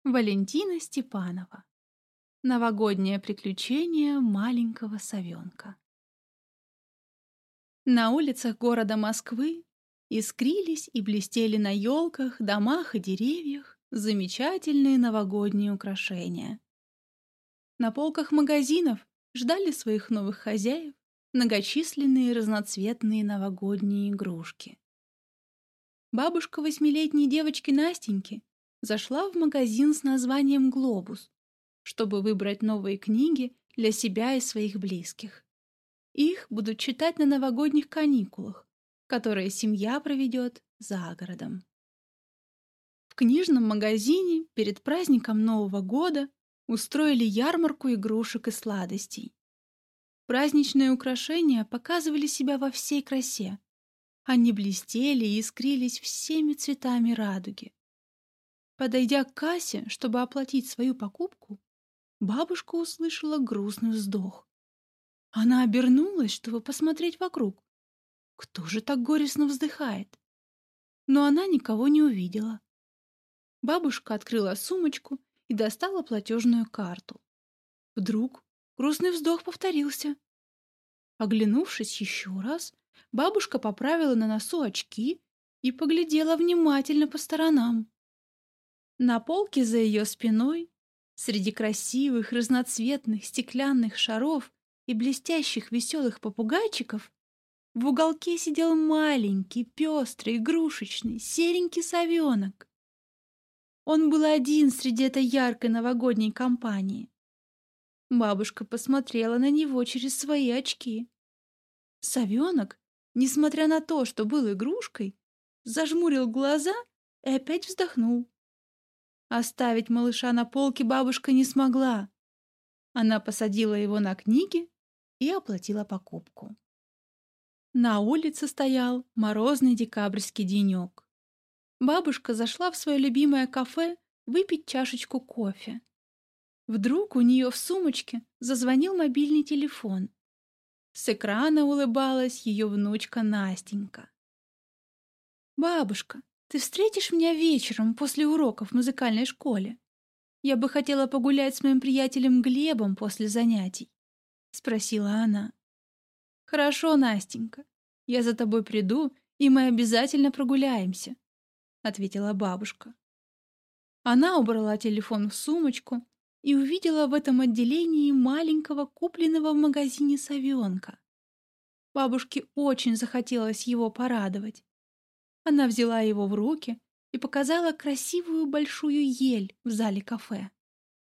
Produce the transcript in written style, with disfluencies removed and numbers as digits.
Валентина Степанова. Новогоднее приключение маленького совенка. На улицах города Москвы искрились и блестели на елках, домах и деревьях замечательные новогодние украшения. На полках магазинов ждали своих новых хозяев многочисленные разноцветные новогодние игрушки. Бабушка восьмилетней девочки Настеньки зашла в магазин с названием «Глобус», чтобы выбрать новые книги для себя и своих близких. Их будут читать на новогодних каникулах, которые семья проведет за городом. В книжном магазине перед праздником Нового года устроили ярмарку игрушек и сладостей. Праздничные украшения показывали себя во всей красе. Они блестели и искрились всеми цветами радуги. Подойдя к кассе, чтобы оплатить свою покупку, бабушка услышала грустный вздох. Она обернулась, чтобы посмотреть вокруг. Кто же так горестно вздыхает? Но она никого не увидела. Бабушка открыла сумочку и достала платежную карту. Вдруг грустный вздох повторился. Оглянувшись еще раз, бабушка поправила на носу очки и поглядела внимательно по сторонам. На полке за ее спиной, среди красивых разноцветных стеклянных шаров и блестящих веселых попугайчиков, в уголке сидел маленький, пестрый, игрушечный, серенький совенок. Он был один среди этой яркой новогодней компании. Бабушка посмотрела на него через свои очки. Совенок, несмотря на то, что был игрушкой, зажмурил глаза и опять вздохнул. Оставить малыша на полке бабушка не смогла. Она посадила его на книги и оплатила покупку. На улице стоял морозный декабрьский денек. Бабушка зашла в свое любимое кафе выпить чашечку кофе. Вдруг у нее в сумочке зазвонил мобильный телефон. С экрана улыбалась ее внучка Настенька. «Бабушка, ты встретишь меня вечером после уроков в музыкальной школе? Я бы хотела погулять с моим приятелем Глебом после занятий», — спросила она. «Хорошо, Настенька, я за тобой приду, и мы обязательно прогуляемся», — ответила бабушка. Она убрала телефон в сумочку и увидела в этом отделении маленького купленного в магазине совенка. Бабушке очень захотелось его порадовать. Она взяла его в руки и показала красивую большую ель в зале кафе.